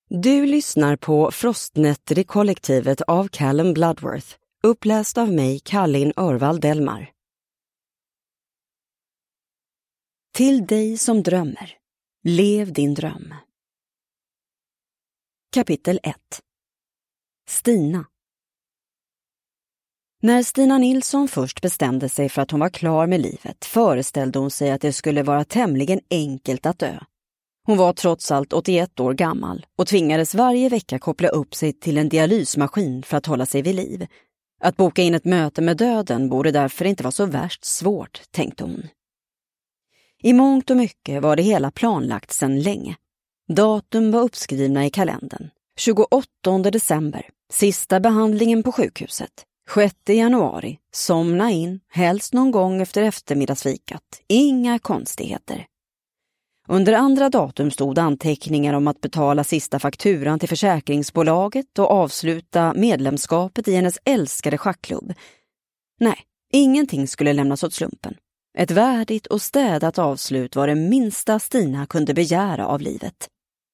Du lyssnar på Frostnätter i kollektivet av Callum Bloodworth, uppläst av mig, Kallin Örvald Delmar. Till dig som drömmer, lev din dröm. Kapitel 1. Stina. När Stina Nilsson först bestämde sig för att hon var klar med livet föreställde hon sig att det skulle vara tämligen enkelt att dö. Hon var trots allt 81 år gammal och tvingades varje vecka koppla upp sig till en dialysmaskin för att hålla sig vid liv. Att boka in ett möte med döden borde därför inte vara så värst svårt, tänkte hon. I mångt och mycket var det hela planlagt sedan länge. Datum var uppskrivna i kalendern. 28 december, sista behandlingen på sjukhuset. 6 januari, somna in, helst någon gång efter eftermiddagsfikat. Inga konstigheter. Under andra datum stod anteckningar om att betala sista fakturan till försäkringsbolaget och avsluta medlemskapet i hennes älskade schackklubb. Nej, ingenting skulle lämnas åt slumpen. Ett värdigt och städat avslut var det minsta Stina kunde begära av livet.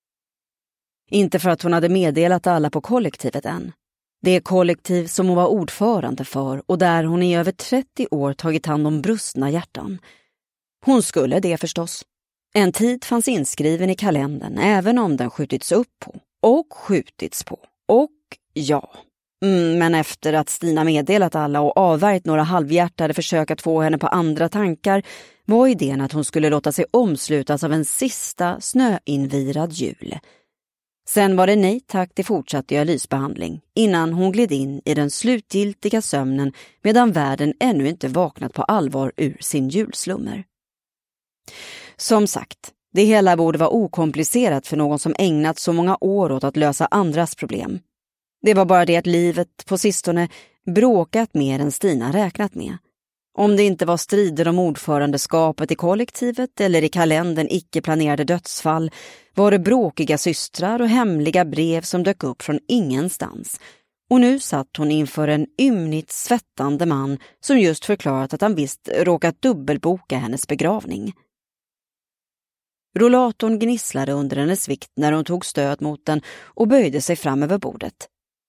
Inte för att hon hade meddelat alla på kollektivet än. Det kollektiv som hon var ordförande för och där hon i över 30 år tagit hand om brustna hjärtan. Hon skulle det förstås. En tid fanns inskriven i kalendern även om den skjutits upp på och skjutits på och ja. Men efter att Stina meddelat alla och avvärjt några halvhjärtade försök att få henne på andra tankar var idén att hon skulle låta sig omslutas av en sista snöinvirad jul. Sen var det nej tack till fortsatt dialysbehandling innan hon gled in i den slutgiltiga sömnen medan världen ännu inte vaknat på allvar ur sin julslummer. Som sagt, det hela borde vara okomplicerat för någon som ägnat så många år åt att lösa andras problem. Det var bara det att livet på sistone bråkat mer än Stina räknat med. Om det inte var strider om ordförandeskapet i kollektivet eller i kalendern icke-planerade dödsfall var det bråkiga systrar och hemliga brev som dök upp från ingenstans. Och nu satt hon inför en ymnigt svettande man som just förklarat att han visst råkat dubbelboka hennes begravning. Rollatorn gnisslade under hennes vikt när hon tog stöd mot den och böjde sig fram över bordet.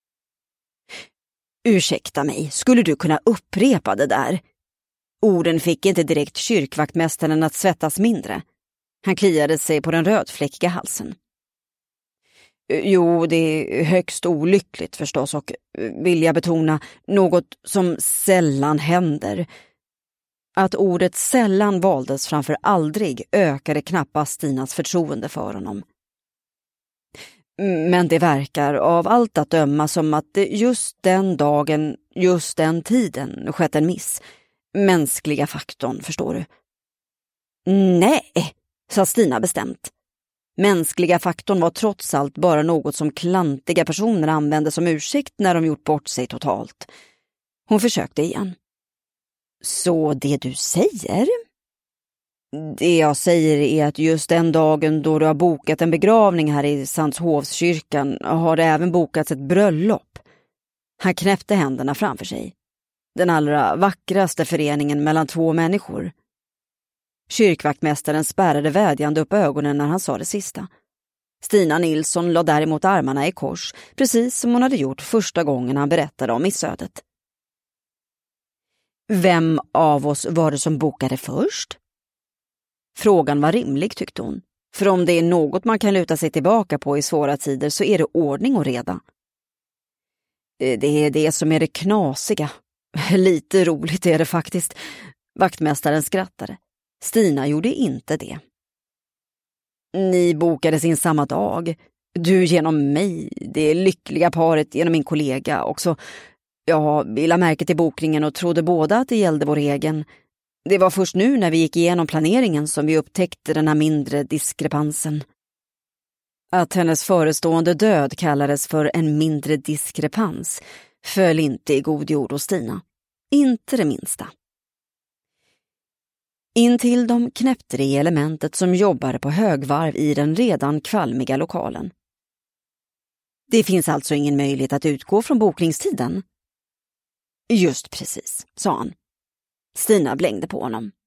Ursäkta mig, skulle du kunna upprepa det där? Orden fick inte direkt kyrkvaktmästaren att svettas mindre. Han kliade sig på den rödfläckiga halsen. Jo, det är högst olyckligt förstås och, vill jag betona, något som sällan händer. Att ordet sällan valdes framför aldrig ökade knappast Stinas förtroende för honom. Men det verkar av allt att döma som att det just den dagen, just den tiden skett en miss. Mänskliga faktorn, förstår du. Nej, sa Stina bestämt. Mänskliga faktorn var trots allt bara något som klantiga personer använde som ursäkt när de gjort bort sig totalt. Hon försökte igen. Så det du säger? Det jag säger är att just den dagen då du har bokat en begravning här i Sandshovskyrkan har det även bokats ett bröllop. Han knäppte händerna framför sig. Den allra vackraste föreningen mellan två människor. Kyrkvaktmästaren spärrade vädjande upp ögonen när han sa det sista. Stina Nilsson la däremot armarna i kors, precis som hon hade gjort första gången han berättade om missödet. Vem av oss var det som bokade först? Frågan var rimlig, tyckte hon. För om det är något man kan luta sig tillbaka på i svåra tider så är det ordning och reda. Det är det som är det knasiga. Lite roligt är det faktiskt. Vaktmästaren skrattade. Stina gjorde inte det. Ni bokades in samma dag. Du genom mig, det lyckliga paret genom min kollega också. Jag ville märke till bokningen och trodde båda att det gällde vår egen. Det var först nu när vi gick igenom planeringen som vi upptäckte den här mindre diskrepansen. Att hennes förestående död kallades för en mindre diskrepans föll inte i god jord hos Stina. Inte det minsta. Intill dem knäppte det i elementet som jobbade på högvarv i den redan kvalmiga lokalen. Det finns alltså ingen möjlighet att utgå från bokningstiden? Just precis, sa han. Stina blängde på honom.